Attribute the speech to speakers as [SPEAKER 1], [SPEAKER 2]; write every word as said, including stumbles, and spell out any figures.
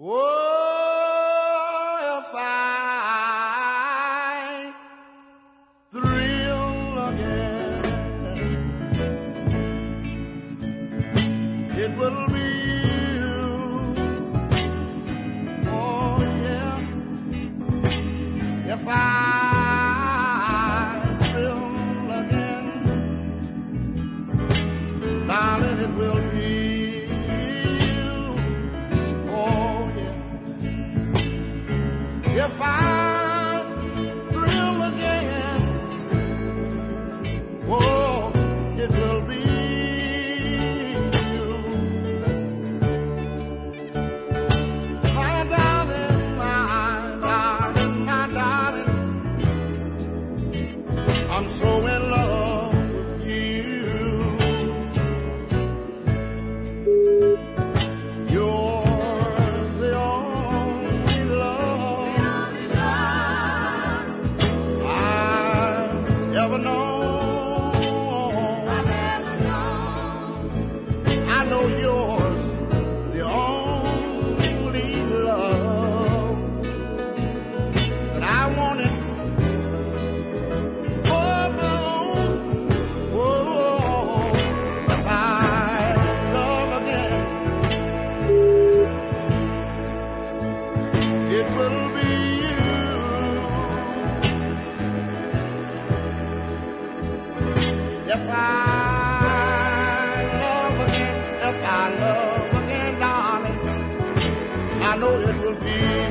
[SPEAKER 1] Oh, if I thrill again, it will be you. Oh, yeah. If I thrill again, darling, it will be you. Oh, yeah. If I thrill again, oh, it will be you. My darling, my darling, my darling, I'm so in love with you. You're the only love I've ever known. I know yours, the only love that I wanted for my own. Oh, if I love again, it will be you. If I love again, if I love again, darling, I know it will be